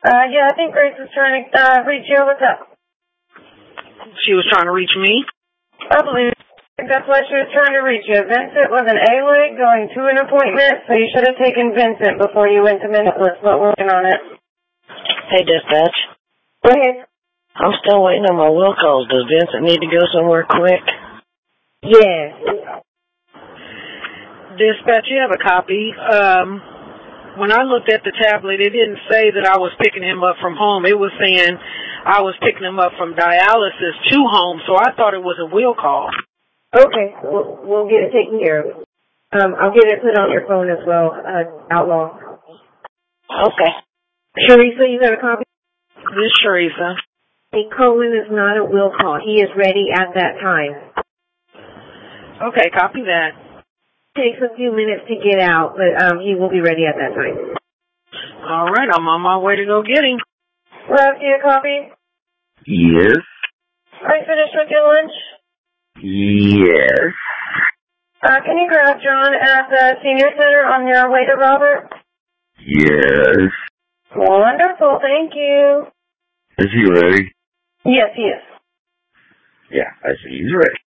Yeah, I think Grace was trying to reach you. What's up? She was trying to reach me? I believe that's why she was trying to reach you. Vincent was an A-leg going to an appointment, so you should have taken Vincent before you went to Minneapolis, but working on it. Hey, dispatch. Go ahead. I'm still waiting on my will calls. Does Vincent need to go somewhere quick? Yes. Dispatch, you have a copy. When I looked at the tablet, it didn't say that I was picking him up from home. It was saying I was picking him up from dialysis to home, so I thought it was a will call. Okay, we'll get it taken care of. I'll get it put on your phone as well, Outlaw. Okay. Teresa, you got a copy? This is Teresa. A colon is not a will call. He is ready at that time. Okay, copy that. Takes a few minutes to get out, but he will be ready at that time. All right, I'm on my way to go get him. Ralph, do you copy? Yes. Are you finished with your lunch? Yes. Can you grab John at the senior center on your way to Robert? Yes. Wonderful, thank you. Is he ready? Yes, he is. Yeah, I see he's ready.